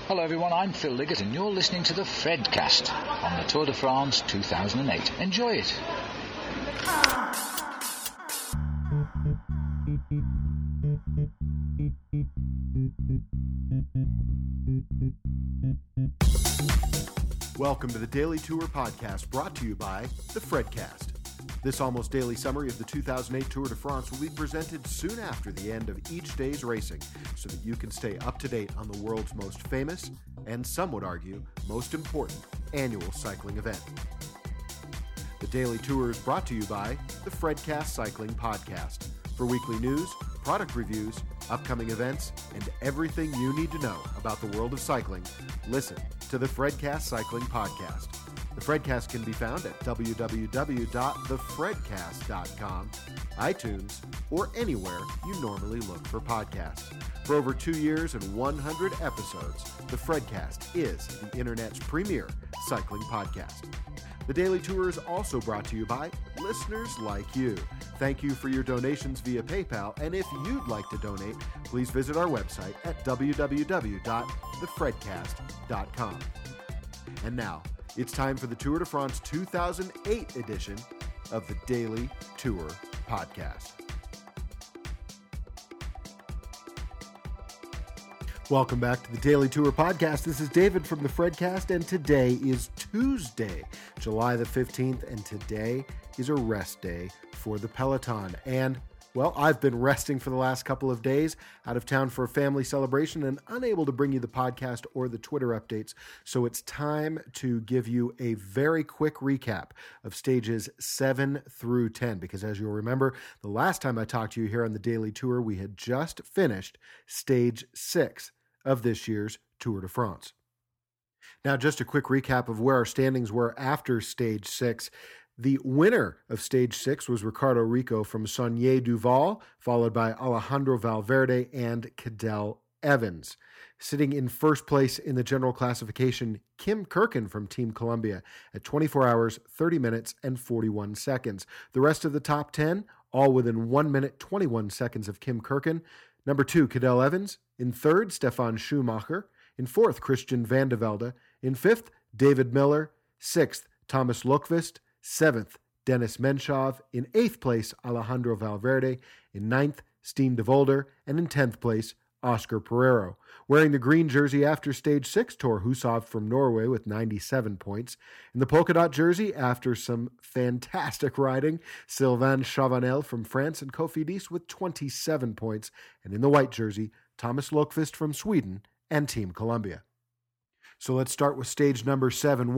Hello everyone, I'm Phil Liggett and you're listening to the Fredcast on the Tour de France 2008. Enjoy it. Welcome to the Daily Tour Podcast, brought to you by the Fredcast. This almost daily summary of the 2008 Tour de France will be presented soon after the end of each day's racing, so that you can stay up to date on the world's most famous, and some would argue, most important annual cycling event. The Daily Tour is brought to you by the Fredcast Cycling Podcast. For weekly news, product reviews, upcoming events, and everything you need to know about the world of cycling, listen to the Fredcast Cycling Podcast. The Fredcast can be found at www.thefredcast.com, iTunes, or anywhere you normally look for podcasts. For over 2 years and 100 episodes, the Fredcast is the internet's premier cycling podcast. The Daily Tour is also brought to you by listeners like you. Thank you for your donations via PayPal, and if you'd like to donate, please visit our website at www.thefredcast.com. And now, it's time for the Tour de France 2008 edition of the Daily Tour Podcast. Welcome back to the Daily Tour Podcast. This is David from the Fredcast, and today is Tuesday, July the 15th, and today is a rest day for the Peloton. And, well, I've been resting for the last couple of days, out of town for a family celebration and unable to bring you the podcast or the Twitter updates. So it's time to give you a very quick recap of stages 7 through 10, because as you'll remember, the last time I talked to you here on the Daily Tour, we had just finished stage 6 of this year's Tour de France. Now, just a quick recap of where our standings were after stage 6. The winner of stage 6 was Ricardo Rico from Saunier Duval, followed by Alejandro Valverde and Cadel Evans. Sitting in first place in the general classification, Kim Kirkin from Team Columbia at 24 hours, 30 minutes, and 41 seconds. The rest of the top 10, all within 1 minute, 21 seconds of Kim Kirkin. Number 2, Cadel Evans. In third, Stefan Schumacher. In fourth, Christian Vande Velde. In fifth, David Miller. Sixth, Thomas Lundqvist. Seventh, Dennis Menchov. In eighth place, Alejandro Valverde. In ninth, Steen de Volder. And in 10th place, Oscar Pereiro. Wearing the green jersey after stage 6, Thor Hushovd from Norway with 97 points. In the polka dot jersey, after some fantastic riding, Sylvain Chavanel from France and Cofidis with 27 points. And in the white jersey, Thomas Lundqvist from Sweden and Team Columbia. So let's start with stage number 7,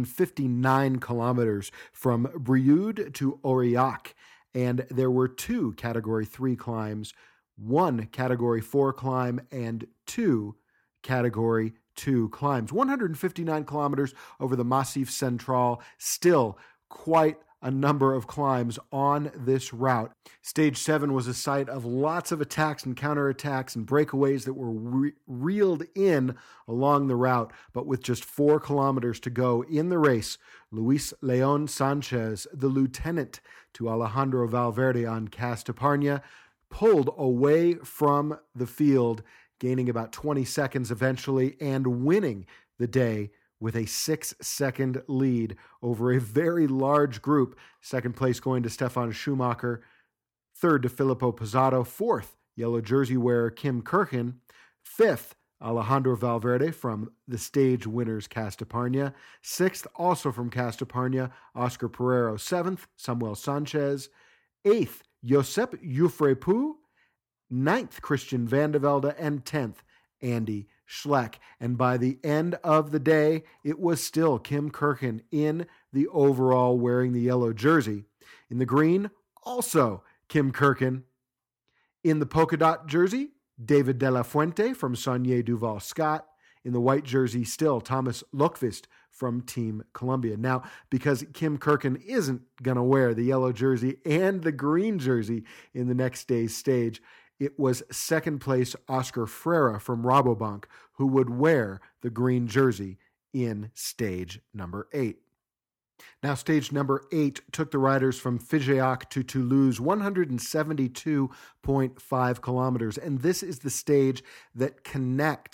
159 kilometers from Brioude to Aurillac. And there were 2 Category 3 climbs, 1 Category 4 climb, and 2 Category 2 climbs. 159 kilometers over the Massif Central, still quite a number of climbs on this route. Stage 7 was a site of lots of attacks and counterattacks and breakaways that were reeled in along the route, but with just 4 kilometers to go in the race, Luis Leon Sanchez, the lieutenant to Alejandro Valverde on Castaparna, pulled away from the field, gaining about 20 seconds eventually and winning the day with a 6-second lead over a very large group. Second place going to Stefan Schumacher, third to Filippo Pozzato, fourth yellow jersey wearer Kim Kirkin, fifth Alejandro Valverde from the stage winners Castaparna, sixth also from Castaparna Oscar Pereiro, seventh Samuel Sanchez, eighth Josep Jufrépou, ninth Christian Vande Velde, and 10th Andy Schleck. And by the end of the day, it was still Kim Kirkin in the overall wearing the yellow jersey. In the green, also Kim Kirkin. In the polka dot jersey, David De La Fuente from Saunier Duval Scott. In the white jersey, still Thomas Lundqvist from Team Columbia. Now, because Kim Kirkin isn't going to wear the yellow jersey and the green jersey in the next day's stage, it was second place Oscar Freire from Rabobank who would wear the green jersey in stage number 8. Now, stage number 8 took the riders from Figeac to Toulouse, 172.5 kilometers, and this is the stage that connects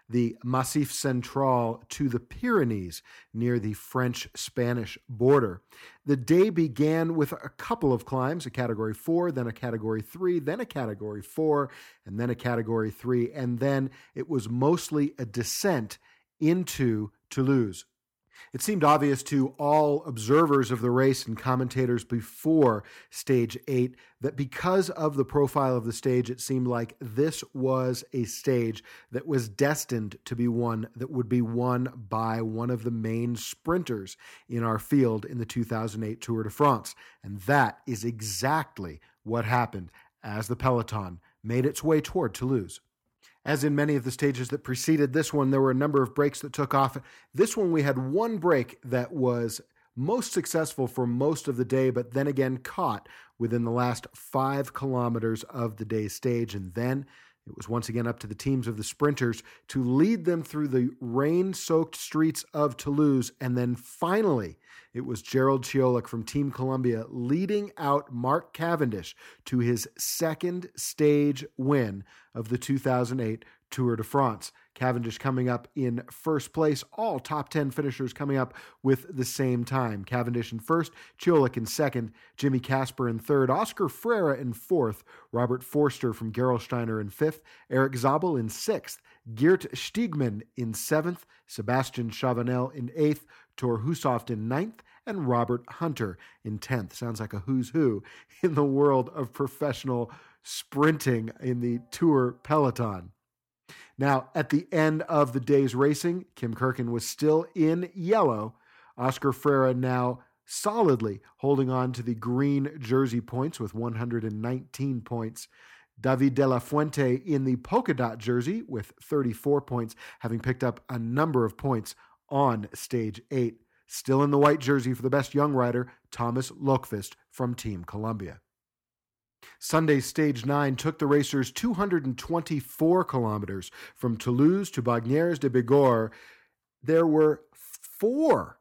the Massif Central to the Pyrenees near the French-Spanish border. The day began with a couple of climbs, a Category 4, then a Category 3, then a Category 4, and then a Category 3, and then it was mostly a descent into Toulouse. It seemed obvious to all observers of the race and commentators before Stage 8 that because of the profile of the stage, it seemed like this was a stage that was destined to be one that would be won by one of the main sprinters in our field in the 2008 Tour de France. And that is exactly what happened as the peloton made its way toward Toulouse. As in many of the stages that preceded this one, there were a number of breaks that took off. This one, we had one break that was most successful for most of the day, but then again caught within the last 5 kilometers of the day's stage. And then it was once again up to the teams of the sprinters to lead them through the rain-soaked streets of Toulouse. And then finally, it was Gerald Ciolek from Team Columbia leading out Mark Cavendish to his second stage win of the 2008 Tour de France. Cavendish coming up in first place, all top 10 finishers coming up with the same time. Cavendish in first, Ciolek in second, Jimmy Casper in third, Oscar Freire in fourth, Robert Forster from Gerolsteiner in fifth, Eric Zabel in sixth, Geert Stiegman in seventh, Sebastian Chavanel in eighth, Thor Hushovd in ninth, and Robert Hunter in 10th. Sounds like a who's who in the world of professional sprinting in the Tour peloton. Now, at the end of the day's racing, Kim Kirkin was still in yellow. Oscar Freire now solidly holding on to the green jersey points with 119 points. David de la Fuente in the polka dot jersey with 34 points, having picked up a number of points on Stage 8. Still in the white jersey for the best young rider, Thomas Lokvist from Team Columbia. Sunday's Stage 9 took the racers 224 kilometers from Toulouse to Bagneres de Bigorre. There were 4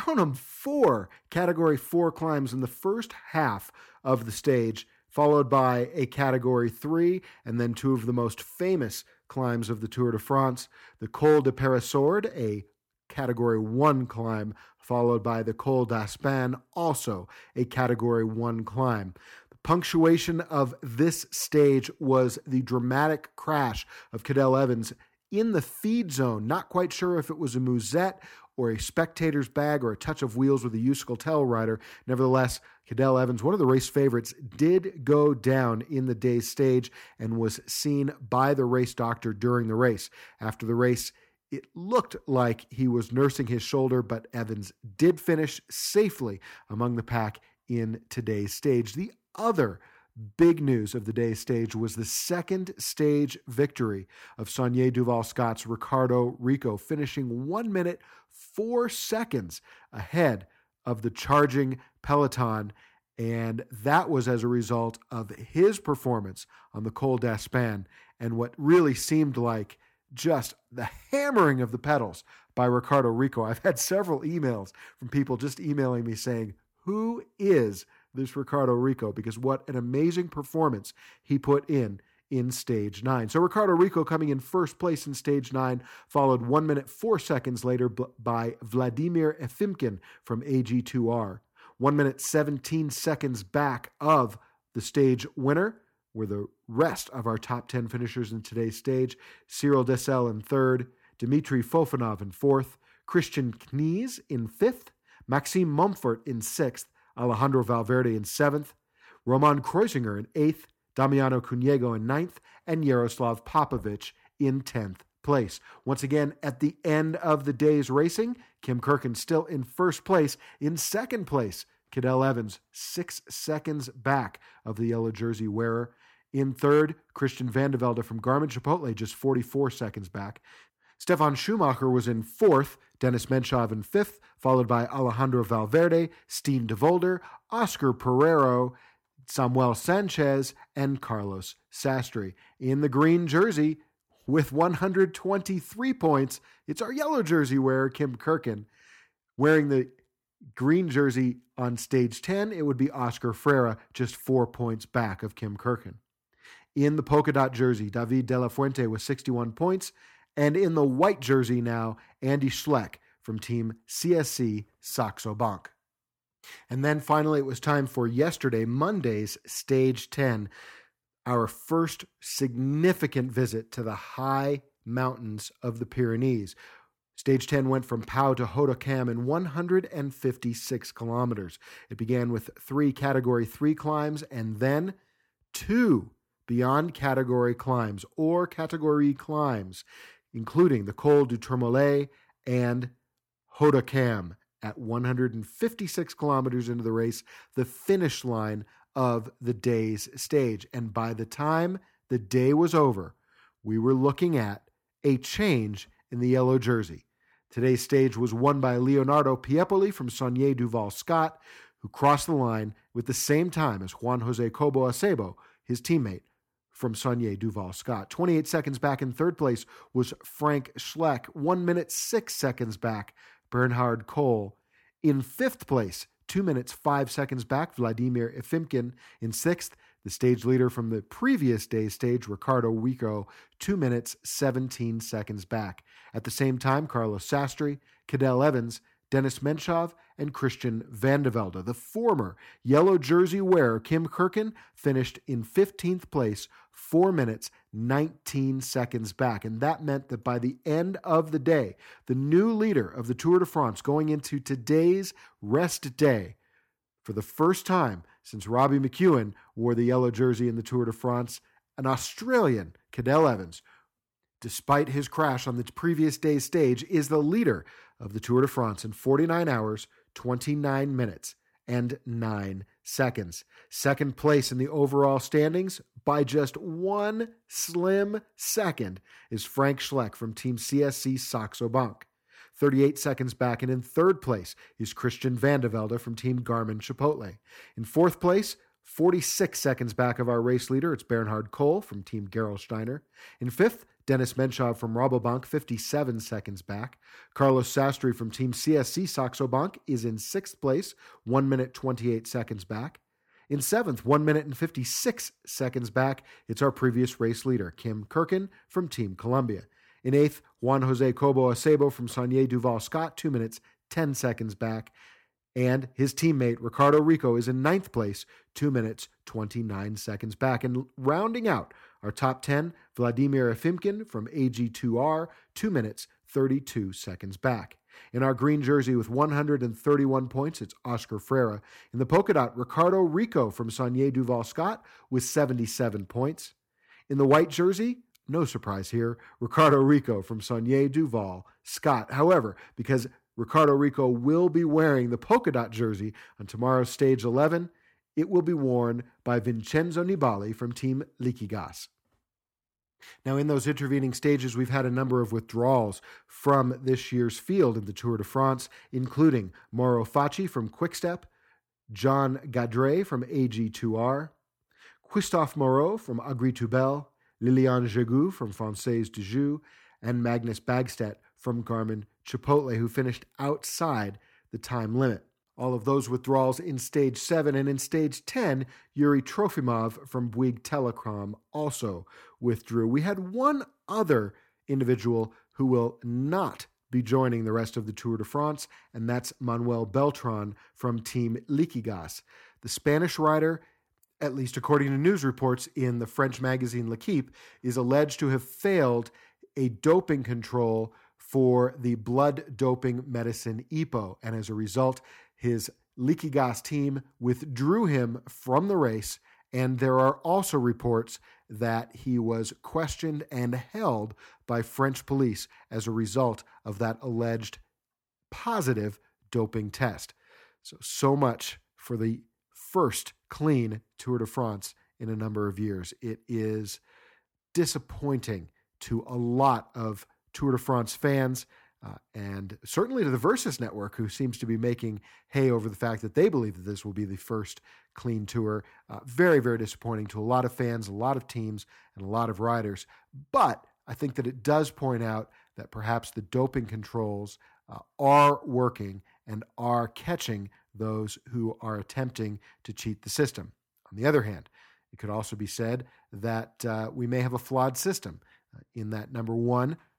Category 4 climbs in the first half of the stage, followed by a Category 3, and then 2 of the most famous climbs of the Tour de France, the Col de Peyresourde, a Category 1 climb, followed by the Col d'Aspin, also a Category 1 climb. The punctuation of this stage was the dramatic crash of Cadel Evans in the feed zone. Not quite sure if it was a musette or a spectator's bag or a touch of wheels with a Euskaltel rider. Nevertheless, Cadel Evans, one of the race favorites, did go down in the day's stage and was seen by the race doctor during the race. After the race, it looked like he was nursing his shoulder, but Evans did finish safely among the pack in today's stage. The other big news of the day's stage was the second stage victory of Sonia Duval-Scott's Ricardo Rico, finishing 1 minute 4 seconds ahead of the charging peloton. And that was as a result of his performance on the Col d'Aspin and what really seemed like just the hammering of the pedals by Ricardo Rico. I've had several emails from people just emailing me saying, who is this Ricardo Rico? Because what an amazing performance he put in Stage 9. So Ricardo Rico coming in first place in Stage 9, followed 1 minute 4 seconds later by Vladimir Efimkin from AG2R. 1 minute 17 seconds back of the stage winner were the rest of our top 10 finishers in today's stage. Cyril Dessel in third, Dmitry Fofanov in fourth, Christian Knies in fifth, Maxime Mumfort in sixth, Alejandro Valverde in seventh, Roman Kreuziger in eighth, Damiano Cunego in ninth, and Yaroslav Popovic in 10th place. Once again, at the end of the day's racing, Kim Kirkin still in first place. In second place, Cadel Evans, 6 seconds back of the yellow jersey wearer. In third, Christian Vande Velde from Garmin Chipotle, just 44 seconds back. Stefan Schumacher was in fourth, Dennis Menchov in fifth, followed by Alejandro Valverde, Steen de Volder, Oscar Pereiro, Samuel Sanchez, and Carlos Sastre. In the green jersey, with 123 points, it's our yellow jersey wearer, Kim Kirkin. Wearing the green jersey on Stage 10, it would be Oscar Freire, just 4 points back of Kim Kirkin. In the polka dot jersey, David de la Fuente with 61 points, And in the white jersey now, Andy Schleck from Team CSC Saxo Bank. And then finally, it was time for yesterday, Monday's Stage 10, our first significant visit to the high mountains of the Pyrenees. Stage 10 went from Pau to Haut-de-Cam in 156 kilometers. It began with 3 Category 3 climbs and then 2 beyond category climbs or category climbs, including the Col du Tourmalet and Haut-de-Cam at 156 kilometers into the race, the finish line of the day's stage. And by the time the day was over, we were looking at a change in the yellow jersey. Today's stage was won by Leonardo Piepoli from Saunier Duval Scott, who crossed the line with the same time as Juan Jose Cobo Acebo, his teammate from Saunier Duval Scott. 28 seconds back in third place was Frank Schleck. 1 minute 6 seconds back, Bernhard Kohl. In fifth place, 2 minutes 5 seconds back, Vladimir Efimkin. In sixth, the stage leader from the previous day's stage, Ricardo Rico, 2 minutes 17 seconds back. At the same time, Carlos Sastre, Cadel Evans, Dennis Menchov, and Christian Vandevelde. The former yellow jersey wearer, Kim Kirkin, finished in 15th place, 4 minutes 19 seconds back. And that meant that by the end of the day, the new leader of the Tour de France going into today's rest day, for the first time since Robbie McEwen wore the yellow jersey in the Tour de France, an Australian, Cadel Evans, despite his crash on the previous day's stage, is the leader of the Tour de France in 49 hours, 29 minutes, and 9 seconds. Second place in the overall standings by just 1 slim second is Frank Schleck from Team CSC Saxo Bank. 38 seconds back, and in third place is Christian Vandevelde from Team Garmin Chipotle. In fourth place, 46 seconds back of our race leader, it's Bernhard Kohl from Team Gerolsteiner. In fifth, Dennis Menchov from Rabobank, 57 seconds back. Carlos Sastre from Team CSC Saxo Bank is in sixth place, 1 minute 28 seconds back. In seventh, 1 minute and 56 seconds back, it's our previous race leader, Kim Kirkin from Team Columbia. In eighth, Juan Jose Cobo Acebo from Saunier Duval Scott, 2 minutes 10 seconds back. And his teammate, Ricardo Rico, is in ninth place, 2 minutes 29 seconds back. And rounding out our top 10, Vladimir Efimkin from AG2R, 2 minutes 32 seconds back. In our green jersey with 131 points, it's Oscar Freire. In the polka dot, Ricardo Rico from Saunier Duval Scott with 77 points. In the white jersey, no surprise here, Ricardo Rico from Saunier Duval Scott. However, because Ricardo Rico will be wearing the polka dot jersey on tomorrow's stage 11, it will be worn by Vincenzo Nibali from Team Liquigas. Now, in those intervening stages, we've had a number of withdrawals from this year's field in the Tour de France, including Mauro Facci from Quickstep, John Gadret from AG2R, Christophe Moreau from Agri-Toubel, Liliane Jegu from Française de Joux, and Magnus Bagstedt from Garmin Chipotle, who finished outside the time limit. All of those withdrawals in Stage 7, and in Stage 10, Yuri Trofimov from Bouygues Telecom also withdrew. We had one other individual who will not be joining the rest of the Tour de France, and that's Manuel Beltran from Team Liquigas. The Spanish rider, at least according to news reports in the French magazine L'Equipe, is alleged to have failed a doping control for the blood doping medicine EPO, and as a result, his Liquigas team withdrew him from the race, and there are also reports that he was questioned and held by French police as a result of that alleged positive doping test. So much for the first clean Tour de France in a number of years. It is disappointing to a lot of Tour de France fans, and certainly to the Versus Network, who seems to be making hay over the fact that they believe that this will be the first clean tour. Very, very disappointing to a lot of fans, a lot of teams, and a lot of riders. But I think that it does point out that perhaps the doping controls are working and are catching those who are attempting to cheat the system. On the other hand, it could also be said that we may have a flawed system in that, number one,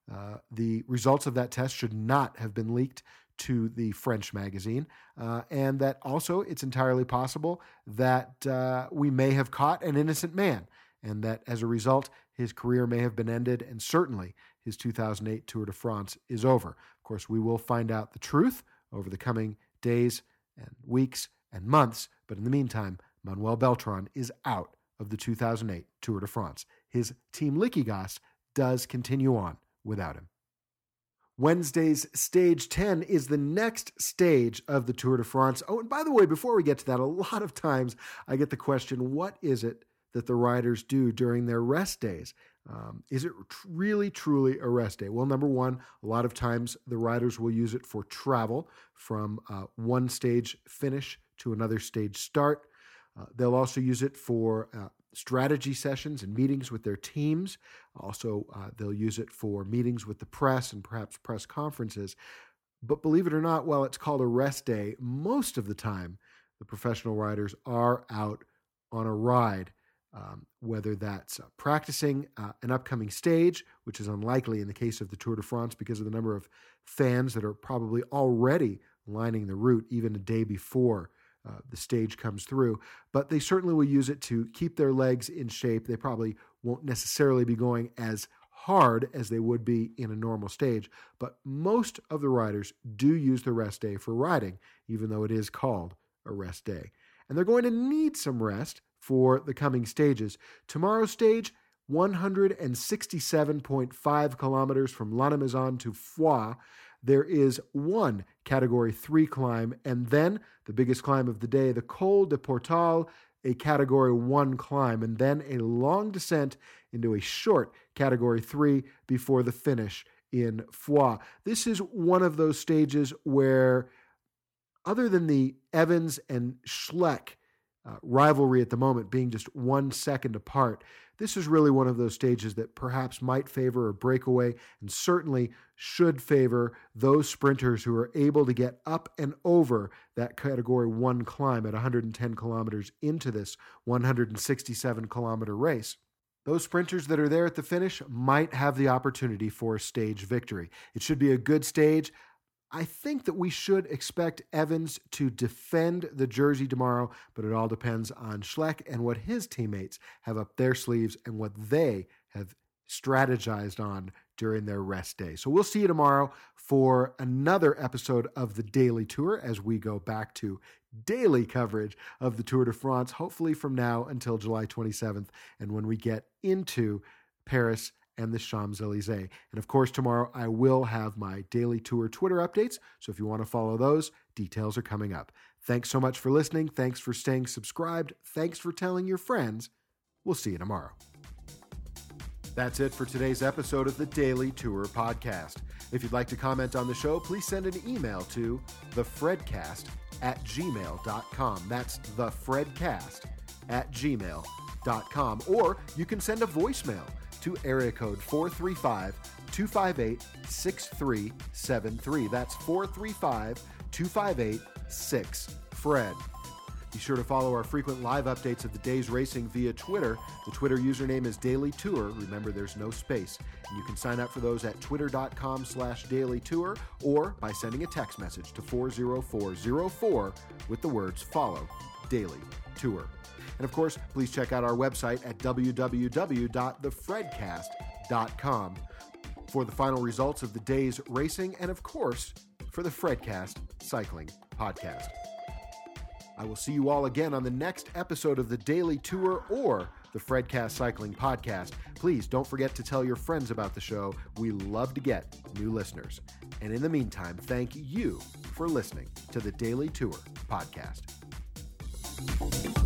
The results of that test should not have been leaked to the French magazine, and that also it's entirely possible that we may have caught an innocent man, and that as a result, his career may have been ended, and certainly his 2008 Tour de France is over. Of course, we will find out the truth over the coming days and weeks and months, but in the meantime, Manuel Beltran is out of the 2008 Tour de France. His Team Liquigas does continue on without him. Wednesday's Stage 10 is the next stage of the Tour de France. Oh, and by the way, before we get to that, a lot of times I get the question, what is it that the riders do during their rest days? Is it really, truly a rest day? Well, number one, a lot of times the riders will use it for travel from one stage finish to another stage start. They'll also use it for strategy sessions and meetings with their teams. Also, they'll use it for meetings with the press and perhaps press conferences. But believe it or not, while it's called a rest day, most of the time the professional riders are out on a ride, whether that's practicing an upcoming stage, which is unlikely in the case of the Tour de France because of the number of fans that are probably already lining the route even a day before the stage comes through, but they certainly will use it to keep their legs in shape. They probably won't necessarily be going as hard as they would be in a normal stage, but most of the riders do use the rest day for riding, even though it is called a rest day. And they're going to need some rest for the coming stages. Tomorrow's stage, 167.5 kilometers from Lannemezan to Foix. There is one Category 3 climb, and then the biggest climb of the day, the Col de Portal, a Category 1 climb, and then a long descent into a short Category 3 before the finish in Foix. This is one of those stages where, other than the Evans and Schleck rivalry at the moment being just 1 second apart, this is really one of those stages that perhaps might favor a breakaway and certainly should favor those sprinters who are able to get up and over that Category 1 climb at 110 kilometers into this 167-kilometer race. Those sprinters that are there at the finish might have the opportunity for a stage victory. It should be a good stage. I think that we should expect Evans to defend the jersey tomorrow, but it all depends on Schleck and what his teammates have up their sleeves and what they have strategized on during their rest day. So we'll see you tomorrow for another episode of the Daily Tour as we go back to daily coverage of the Tour de France, hopefully from now until July 27th, and when we get into Paris and the Champs-Elysees. And of course, tomorrow I will have my Daily Tour Twitter updates, so if you want to follow those, details are coming up. Thanks so much for listening. Thanks for staying subscribed. Thanks for telling your friends. We'll see you tomorrow. That's it for today's episode of the Daily Tour Podcast. If you'd like to comment on the show, please send an email to thefredcast@gmail.com. That's thefredcast@gmail.com. Or you can send a voicemail to area code 435-258-6373. That's 435-258-6-FRED. Be sure to follow our frequent live updates of the day's racing via Twitter. The Twitter username is Daily Tour. Remember, there's no space. And you can sign up for those at twitter.com/dailytour or by sending a text message to 40404 with the words follow Daily Tour. And of course, please check out our website at www.thefredcast.com for the final results of the day's racing and, of course, for the Fredcast Cycling Podcast. I will see you all again on the next episode of the Daily Tour or the Fredcast Cycling Podcast. Please don't forget to tell your friends about the show. We love to get new listeners. And in the meantime, thank you for listening to the Daily Tour Podcast.